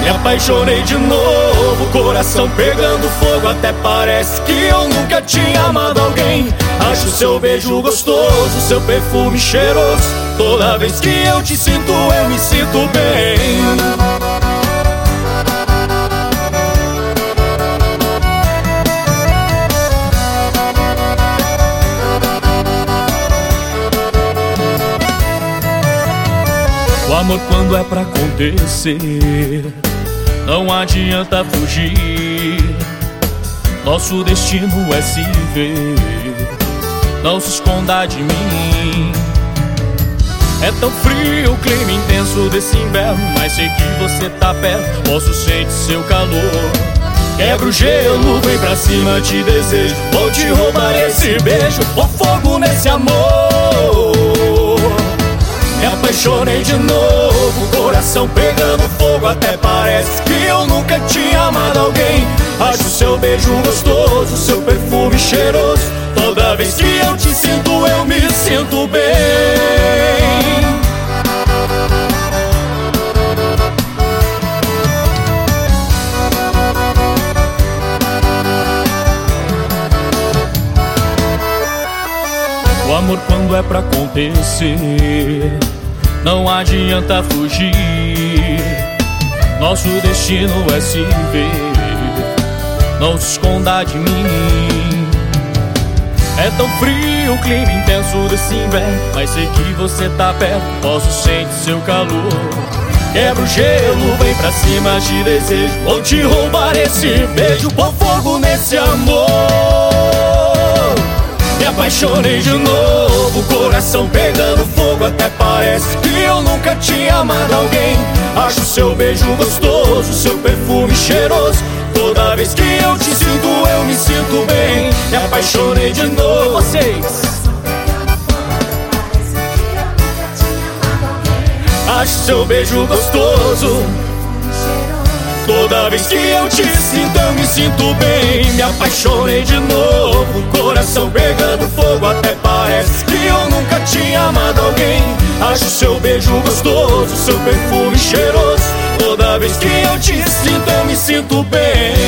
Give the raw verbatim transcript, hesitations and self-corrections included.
Me apaixonei de novo, coração pegando fogo. Até parece que eu nunca tinha amado alguém. Acho seu beijo gostoso, seu perfume cheiroso. Toda vez que eu te sinto, eu me sinto bem. O amor, quando é pra acontecer, não adianta fugir. Nosso destino é se ver. Não se esconda de mim. É tão frio o clima intenso desse inverno, mas sei que você tá perto, posso sentir seu calor. Quebra o gelo, vem pra cima, te desejo. Vou te roubar esse beijo, pôr fogo nesse amor. Me apaixonei de novo, coração pegando fogo. Até parece que eu nunca tinha amado alguém. Acho seu beijo gostoso, seu perfume cheiroso. Toda vez que eu te sinto, eu me sinto bem. O amor, quando é pra acontecer, não adianta fugir. Nosso destino é se ver. Não se esconda de mim. É tão frio o clima intenso desse inverno, mas sei que você tá perto, posso sentir seu calor. Quebra o gelo, vem pra cima, te desejo. Vou te roubar esse beijo, pôr fogo nesse amor. Me apaixonei de novo, coração pegando fogo. Até parece que eu nunca tinha amado alguém. Acho seu beijo gostoso, seu perfume cheiroso. Toda vez que eu te sinto, eu me sinto bem. Me apaixonei de novo. Vocês. Acho seu beijo gostoso. Toda vez que eu te sinto, eu me sinto bem. Me apaixonei de novo, coração pegando fogo. Até parece que eu nunca tinha amado alguém. Acho seu beijo gostoso, seu perfume cheiroso. Toda vez que eu te sinto, eu me sinto bem.